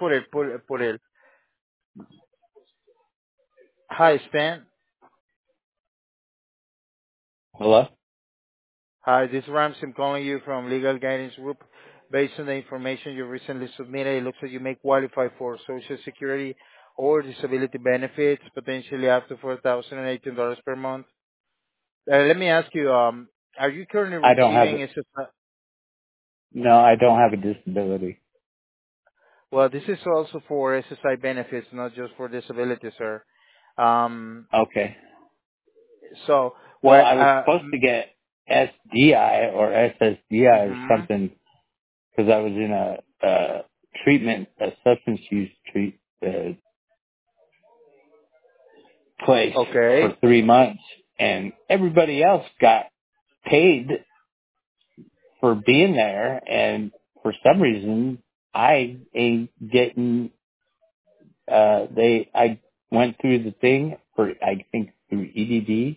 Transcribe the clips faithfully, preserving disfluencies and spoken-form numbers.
por el, por, por el. Hi, Stan. Hello? Hi, this is Rams. I'm calling you from Legal Guidance Group. Based on the information you recently submitted, it looks like you may qualify for Social Security or disability benefits, potentially up to four thousand eighteen dollars per month. Uh, let me ask you, um, are you currently I don't have receiving it. S S I? No, I don't have a disability. Well, this is also for S S I benefits, not just for disability, sir. Um, Okay. so, Well, what, I was uh, supposed to get S D I or S S D I or mm-hmm. something because I was in a, a treatment, a substance use treat uh, place for Okay, three months, and everybody else got paid for being there, and for some reason, I ain't getting. Uh, they, I went through the thing for, I think, through E D D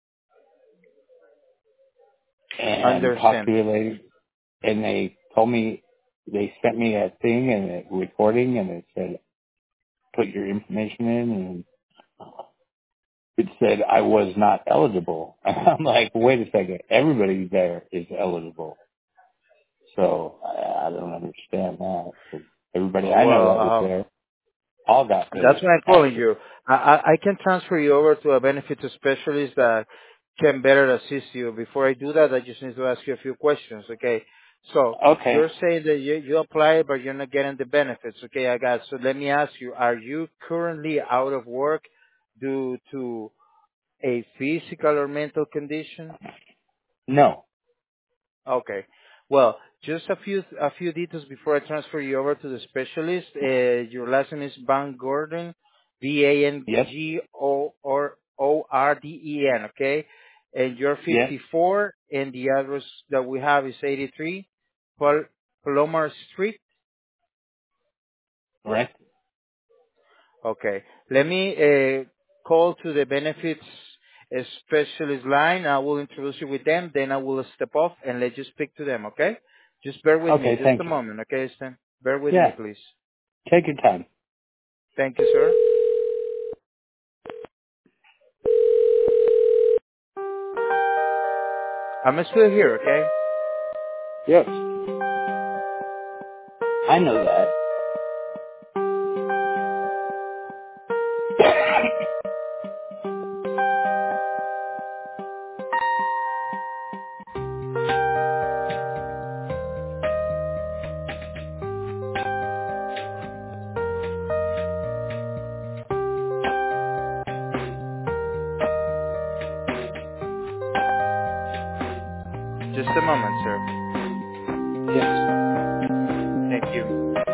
and talked understand. to a lady, and they told me they sent me a thing and a recording, and it said put your information in, and it said I was not eligible. And I'm like, wait a second, everybody there is eligible, so I, I don't understand that. 'Cause everybody I know Well, that was uh, there all got that's paid, why I'm calling actually. you. I, I, I can transfer you over to a benefits specialist that can better assist you. Before I do that, I just need to ask you a few questions, okay? So, Okay, you're saying that you, you apply, but you're not getting the benefits, okay? I got. So let me ask you: are you currently out of work due to a physical or mental condition? no, Okay. Well, just a few a few details before I transfer you over to the specialist. Uh, your last name is Van Gordon, V A N yep, G O or O R D E N. Okay, and you're yes, fifty-four, and the address that we have is eighty-three Pal- Palomar Street. correct. Okay. Let me uh, call to the benefits uh, specialist line. I will introduce you with them. Then I will step off and let you speak to them. Okay? Just bear with me, Okay, just a thank you. moment. Okay, Stan? Bear with me, Yeah, please. take your time. Thank you, sir. I'm still here. Okay? Yes, I know that. Just a moment, sir. Yes. Thank you.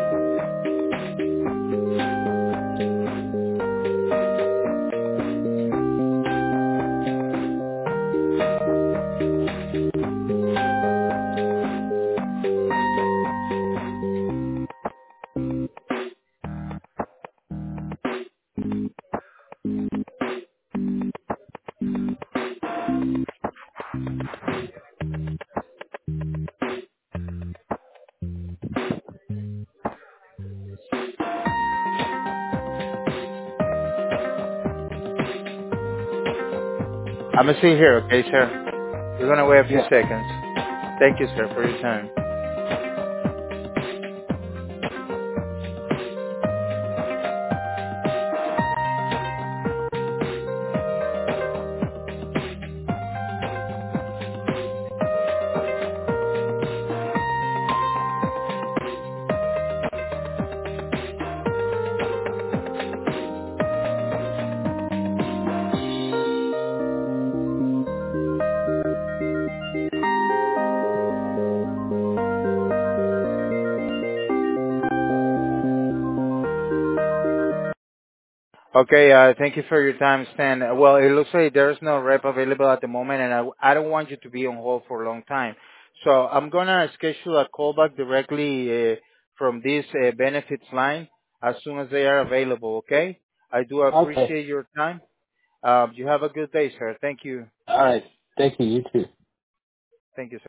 I'm still here. Okay, sir. We're gonna wait a few Yeah. seconds. Thank you, sir, for your time. Okay, uh, thank you for your time, Stan. Uh, Well, it looks like there's no rep available at the moment, and I, I don't want you to be on hold for a long time. So I'm gonna schedule a callback directly uh, from this uh, benefits line as soon as they are available. Okay? I do Okay. appreciate your time. Um, you have a good day, sir. Thank you. All right. Thank you. You too. Thank you, sir.